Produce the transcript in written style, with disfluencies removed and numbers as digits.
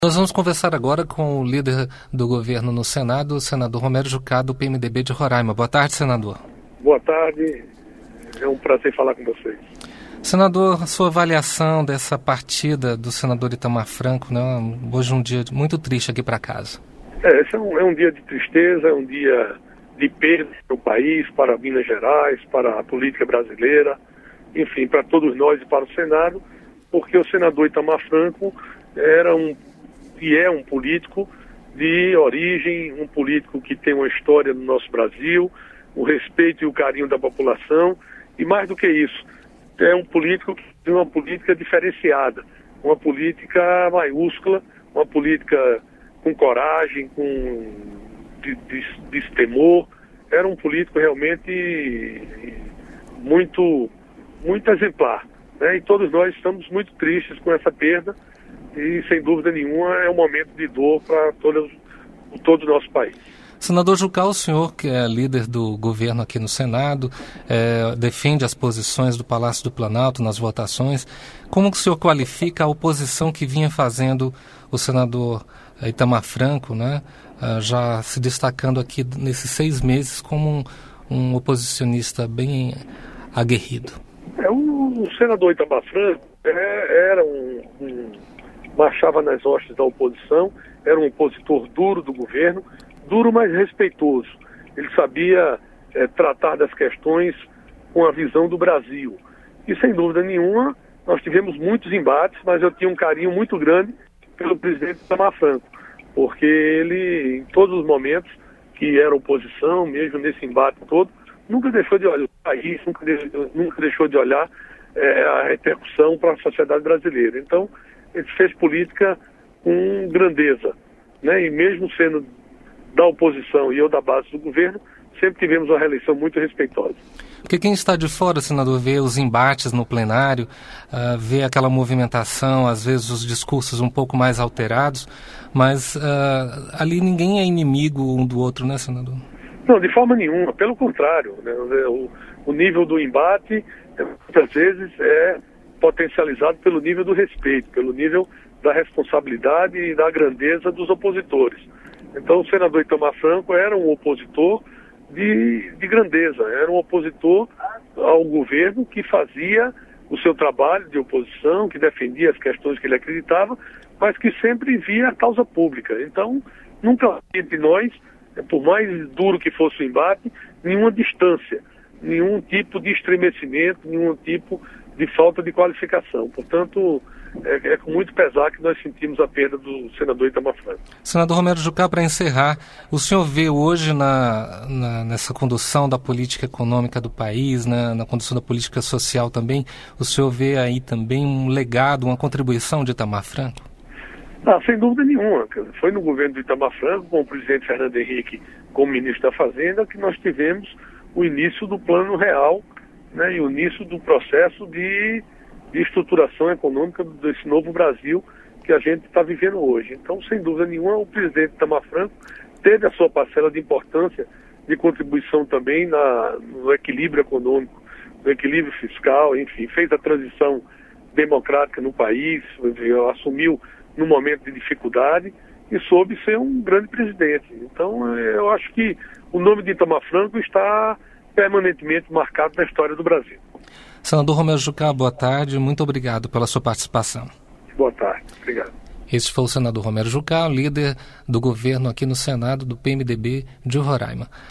Nós vamos conversar agora com o líder do governo no Senado, o senador Romero Jucá, do PMDB de Roraima. Boa tarde, senador. Boa tarde, é um prazer falar com vocês. Senador, sua avaliação dessa partida do senador Itamar Franco, né? Hoje um dia muito triste aqui para casa. Esse é um dia de tristeza, é um dia de perda para o país, para Minas Gerais, para a política brasileira, enfim, para todos nós e para o Senado, porque o senador Itamar Franco era um político de origem, um político que tem uma história no nosso Brasil, o respeito e o carinho da população, e mais do que isso, é um político que tem uma política diferenciada, uma política maiúscula, uma política com coragem, com destemor. Era um político realmente muito exemplar, né? E todos nós estamos muito tristes com essa perda, e sem dúvida nenhuma é um momento de dor para todo o nosso país. Senador Jucá, o senhor que é líder do governo aqui no Senado, defende as posições do Palácio do Planalto nas votações. Como que o senhor qualifica a oposição que vinha fazendo o senador Itamar Franco, né, já se destacando aqui nesses 6 meses como um oposicionista bem aguerrido? O senador Itamar Franco era marchava nas hostes da oposição, era um opositor duro do governo, duro, mas respeitoso. Ele sabia tratar das questões com a visão do Brasil. E sem dúvida nenhuma, nós tivemos muitos embates, mas eu tinha um carinho muito grande pelo presidente Itamar Franco, porque ele, em todos os momentos que era oposição, mesmo nesse embate todo, nunca deixou de olhar o país, nunca deixou de olhar a repercussão para a sociedade brasileira. Então, ele fez política com grandeza, né? E mesmo sendo da oposição e eu da base do governo, sempre tivemos uma reeleição muito respeitosa. Porque quem está de fora, senador, vê os embates no plenário, vê aquela movimentação, às vezes os discursos um pouco mais alterados, mas ali ninguém é inimigo um do outro, né, senador? Não, de forma nenhuma, pelo contrário, né? O nível do embate, muitas vezes, é potencializado pelo nível do respeito, pelo nível da responsabilidade e da grandeza dos opositores. Então o senador Itamar Franco era um opositor de grandeza, era um opositor ao governo que fazia o seu trabalho de oposição, que defendia as questões que ele acreditava, mas que sempre via a causa pública. Então nunca entre nós, por mais duro que fosse o embate, nenhuma distância, nenhum tipo de estremecimento, nenhum tipo de falta de qualificação. Portanto, é com muito pesar que nós sentimos a perda do senador Itamar Franco. Senador Romero Jucá, para encerrar, o senhor vê hoje nessa condução da política econômica do país, na condução da política social também, o senhor vê aí também um legado, uma contribuição de Itamar Franco? Sem dúvida nenhuma. Foi no governo de Itamar Franco, com o presidente Fernando Henrique como ministro da Fazenda, que nós tivemos o início do Plano Real, né, e o início do processo de estruturação econômica desse novo Brasil que a gente está vivendo hoje. Então, sem dúvida nenhuma, o presidente Itamar Franco teve a sua parcela de importância, de contribuição também no equilíbrio econômico, no equilíbrio fiscal, enfim, fez a transição democrática no país, assumiu num momento de dificuldade e soube ser um grande presidente. Então, eu acho que o nome de Itamar Franco está permanentemente marcado na história do Brasil. Senador Romero Jucá, boa tarde, muito obrigado pela sua participação. Boa tarde, obrigado. Este foi o senador Romero Jucá, líder do governo aqui no Senado do PMDB de Roraima.